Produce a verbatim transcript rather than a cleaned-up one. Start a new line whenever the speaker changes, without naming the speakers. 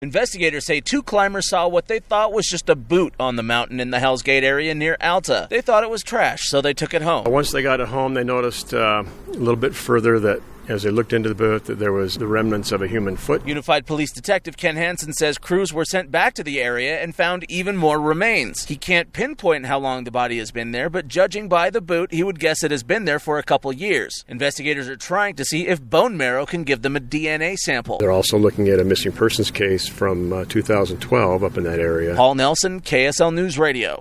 Investigators say two climbers saw what they thought was just a boot on the mountain in the Hell's Gate area near Alta. They thought it was trash, so they took it home.
Once they got it home, they noticed uh, a little bit further that as they looked into the boot, that there was the remnants of a human foot.
Unified Police Detective Ken Hansen says crews were sent back to the area and found even more remains. He can't pinpoint how long the body has been there, but judging by the boot, he would guess it has been there for a couple years. Investigators are trying to see if bone marrow can give them a D N A sample.
They're also looking at a missing persons case from uh, two thousand twelve up in that area.
Paul Nelson, K S L News Radio.